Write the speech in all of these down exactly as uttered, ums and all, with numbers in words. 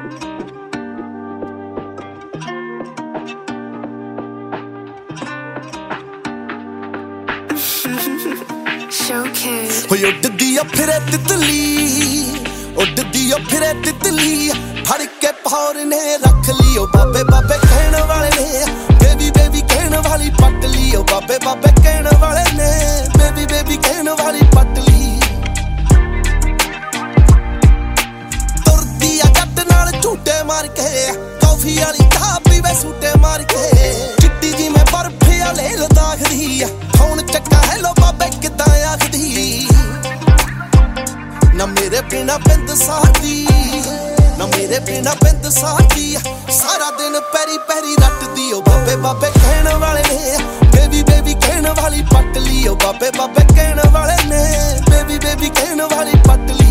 ਹੋਏ ਉੱਡਦੀ ਆ ਫਿਰੇ ਤਿਤਲੀ, ਉੱਡਦੀ ਆ ਫਿਰੇ ਤਿਤਲੀ, ਫੜ ਕੇ ਪੌਰ ਨੇ ਰੱਖ ਲਈ ਉਹ ਬਾਬੇ ਬਾਬੇ ਕਹਿਣ ਵਾਲੇ ਨੇ, ਬੇਬੀ ਬੇਬੀ ਕਹਿਣ ਵਾਲੀ ਪੱਟ ਲਈ ਉਹ ਬਾਬੇ ਬਾਬੇ ਕਹਿਣ ਵਾਲੇ ਨੇ, ਬੇਬੀ ਬੇਬੀ ਕਹਿਣ ਵਾਲੀ ਪੱਟ ਲਈ। ਤੁਰਦੀ ਆ ਜੱਟ ਨਾਲ ਝੂਟੇ ਮਾਰ ਕੇ, ਕੌਫੀ ਵਾਲੀ ਚਾਹ ਪੀਵੇ ਸੂਟੇ ਮਾਰ ਕੇ, ਚਿੱਟੀ ਜੀ ਮੈਂ ਬਰਫ ਵਾਲੇ ਲਦਾਖ ਦੀ ਆ, ਫੋਨ ਚੱਕਾ ਹੈਲੋ ਬਾਬੇ ਕਿੱਦਾਂ ਆਖਦੀ, ਨਾ ਮੇਰੇ ਬਿਨਾ ਬਿੰਦ ਸਾਦੀ, ਨਾ ਮੇਰੇ ਬਿਨਾ ਬਿੰਦ ਸਾਦੀ, ਸਾਰਾ ਦਿਨ ਪੈਰੀ ਪੈਰੀ ਰੱਟਦੀ ਉਹ ਬਾਬੇ ਬਾਬੇ ਕਹਿਣ ਵਾਲੇ ਨੇ, ਬੇਬੀ ਬੇਬੀ ਕਹਿਣ ਵਾਲੀ ਪੱਟ ਲਈ ਉਹ ਬਾਬੇ ਬਾਬੇ ਕਹਿਣ ਵਾਲੇ ਨੇ, ਬੇਬੀ ਬੇਬੀ ਕਹਿਣ ਵਾਲੀ ਪੱਟ ਲਈ।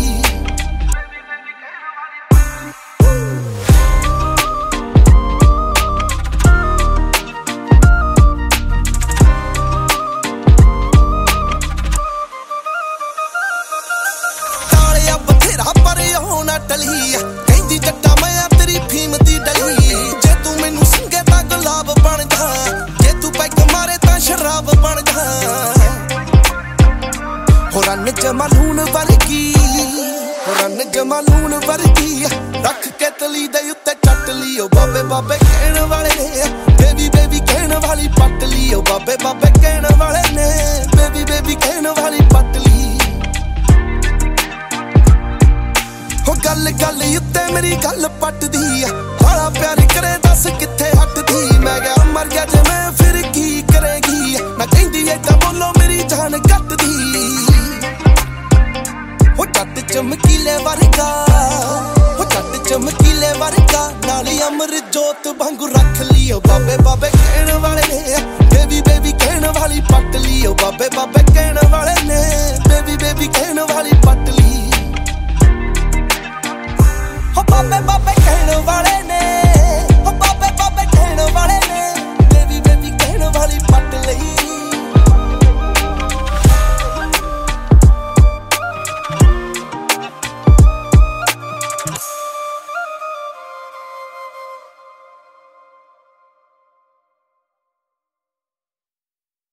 ਟਲੀ ਕਹਿੰਦੀ ਜੱਟਾ ਮੈਂ ਤੇਰੀ ਫੀਮ ਦੀ ਡਲੀ, ਜੇ ਤੂੰ ਮੈਨੂੰ ਸੰਗੇ ਤਾਂ ਗੁਲਾਬ ਬਣ ਜਾ, ਜੇ ਤੂੰ ਪੈਗ ਮਾਰੇ ਤਾਂ ਸ਼ਰਾਬ ਬਣ ਜਾ, ਹੋ ਰੰਨ ਜਮਾਲੂਨ ਵਰਗੀ, ਹੋ ਰੰਨ ਜਮਾਲੂਨ ਵਰਗੀ, ਰੱਖ ਕੇ ਤਲੀ ਦੇ ਉੱਤੇ ਚੱਟ ਲਈ ਉਹ ਬਾਬੇ ਬਾਬੇ ਕਹਿਣ ਵਾਲੇ ਨੇ, ਬੇਬੀ ਬੇਬੀ ਕਹਿਣ ਵਾਲੀ ਪੱਟ ਲਈ ਉਹ ਬਾਬੇ ਬਾਬੇ ਕਹਿਣ ਵਾਲੇ ਨੇ, ਬੇਬੀ ਬੇਬੀ ਕਹਿਣ ਵਾਲੀ ਪੱਟ ਲਈ। ਹੋ ਗੱਲ ਗੱਲ ਉੱਤੇ ਮੇਰੀ ਗੱਲ ਪੱਟਦੀ ਆ, ਬਾਲਾ ਪਿਆਰ ਕਰੇ ਦੱਸ ਕਿੱਥੇ ਹੱਟਦੀ, ਮੈਂ ਕਿਹਾ ਮਰ ਗਿਆ ਜੇ ਮੈਂ ਫਿਰ ਕੀ ਕਰੇਗੀ, ਨਾ ਕਹਿੰਦੀ ਏਦਾਂ ਬੋਲੋ ਮੇਰੀ ਜਾਨ ਕੱਟਦੀ, ਹੋ ਜੱਟ ਚਮਕੀਲੇ ਵਰਗਾ, ਹੋ ਜੱਟ ਚਮਕੀਲੇ ਵਰਗਾ, ਨਾਲੀ ਅਮਰ ਜੋਤ ਵਾਂਗੂ ਰੱਖ ਲਈ ਉਹ ਬਾਬੇ ਬਾਬੇ ਕਹਿਣ ਵਾਲੇ ਨੇ, ਬੇਬੀ ਬੇਬੀ ਕਹਿਣ ਵਾਲੀ ਪੱਟ ਲਈ ਉਹ ਬਾਬੇ ਬਾਬੇ